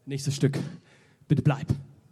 Nächstes Stück. Bitte bleib.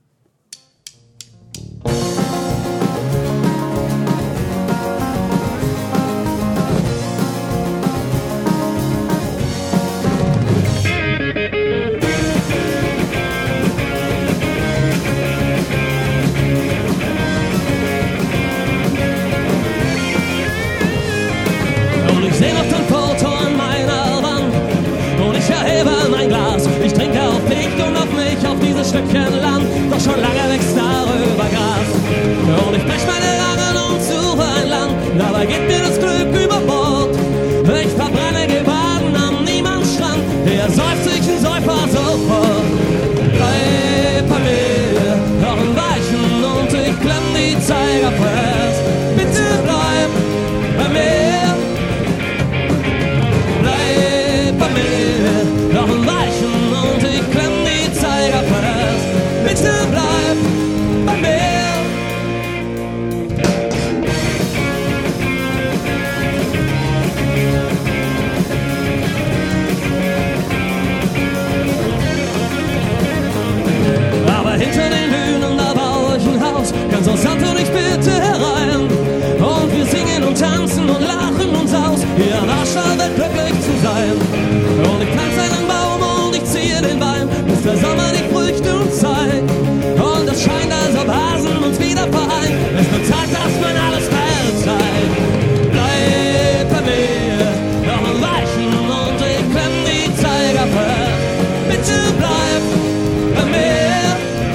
Und ich seh noch dein Foto an meiner Wand und ich erhebe mein Glas. Ich trinke auf dich und auf mich, auf dieses Stückchen Land. Doch schon lange wächst darüber Gras. Und ich brech meine Langen und suche ein Land. Dabei geht mir das Glück über Bord. Ich verbrenne gebaden am Niemandsstrand. Hier seufzt sich ein Säufer sofort. Bleib bei mir, noch ein Weichen und ich klemm die Zeiger fest. Bitte bleib bei mir. Bleib bei mir, noch ein Weichen und ich klemm die Zeiger fest. Bitte bleib bei mir. Aber hinter den Dünen, da baue ich ein Haus, ganz aus Sand und ich bitte herein. Und wir singen und tanzen und lachen uns aus, hier in Warschau wird glücklich zu sein. Und ich pflanze einen Baum und ich ziehe den Wein, bis der Sommer die Früchte uns zeigt. Und es scheint, als ob Hasen uns wieder vereint. Es wird Zeit, dass man alles verzeiht. Bleib bei mir, noch ein Weichen und ich klemm die Zeiger fest. Bitte bleib bei mir.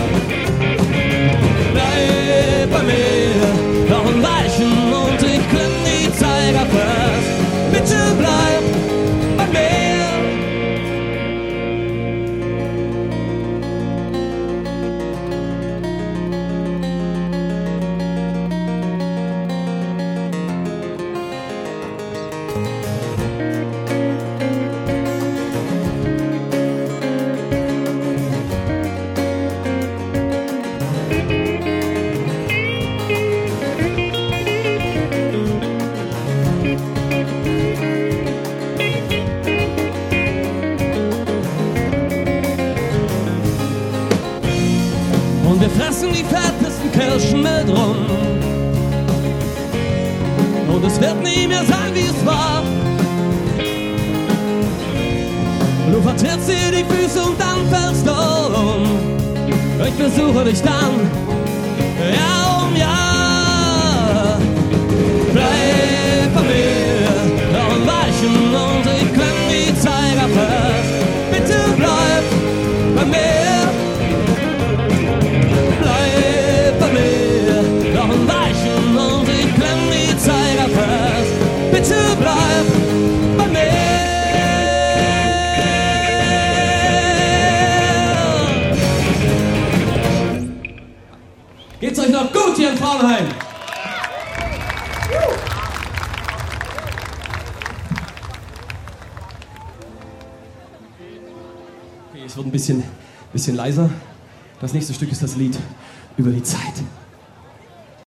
Bleib bei mir, noch ein Weichen und ich klemm die Zeiger fest. Bitte bleib bei mir. Und wir fressen die fettesten Kirschen mit rum. Und es wird nie mehr sein, wie es war. Du vertrittst dir die Füße und dann fällst du um. Ich besuche dich dann, Jahr um Jahr. Bleib bei mir, noch ein Weichen und ich klemm die Zeiger fest. Bitte bleib bei mir. Bleib bei mir, noch ein Weichen und ich klemm die Zeiger fest. Bitte bleib bei mir. Geht's euch noch gut hier in Frauenheim? Okay, es wird ein bisschen leiser. Das nächste Stück ist das Lied über die Zeit.